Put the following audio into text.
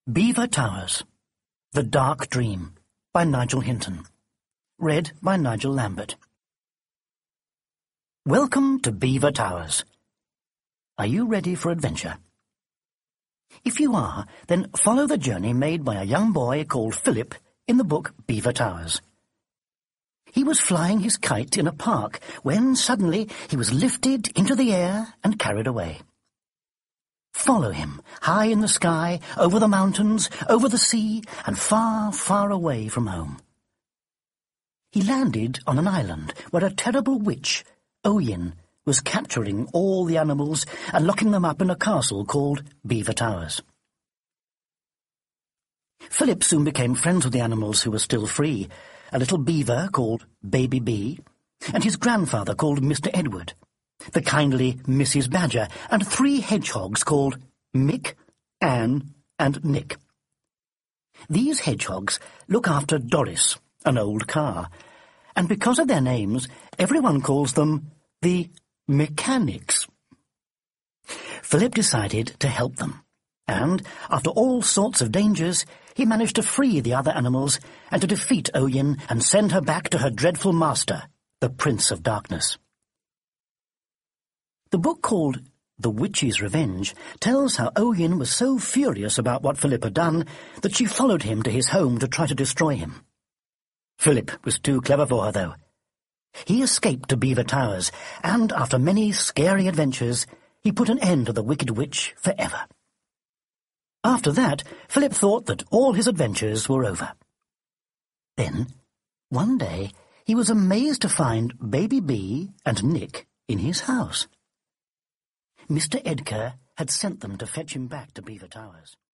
Belvoir Towers, The Dark Dream, by Nigel Hinton. Read by Nigel Lambert. Welcome to Belvoir Towers. Are you ready for adventure? If you are, then follow the journey made by a young boy called Philip in the book Belvoir Towers. He was flying his kite in a park when suddenly he was lifted into the air and carried away. Follow him, high in the sky, over the mountains, over the sea, and far, far away from home. He landed on an island where a terrible witch, Oyin, was capturing all the animals and locking them up in a castle called Belvoir Towers. Philip soon became friends with the animals who were still free, a little beaver called Baby Bee, and his grandfather called Mr. Edward, the kindly Mrs. Badger, and 3 hedgehogs called Mick, Anne, and Nick. These hedgehogs look after Doris, an old car, and because of their names, everyone calls them the Mechanics. Philip decided to help them, and, after all sorts of dangers, he managed to free the other animals and to defeat Oyin and send her back to her dreadful master, the Prince of Darkness. The book called The Witch's Revenge tells how Oyin was so furious about what Philip had done that she followed him to his home to try to destroy him. Philip was too clever for her, though. He escaped to Belvoir Towers, and after many scary adventures, he put an end to the wicked witch forever. After that, Philip thought that all his adventures were over. Then, one day, he was amazed to find Baby Bee and Nick in his house. Mr. Edgar had sent them to fetch him back to Belvoir Towers.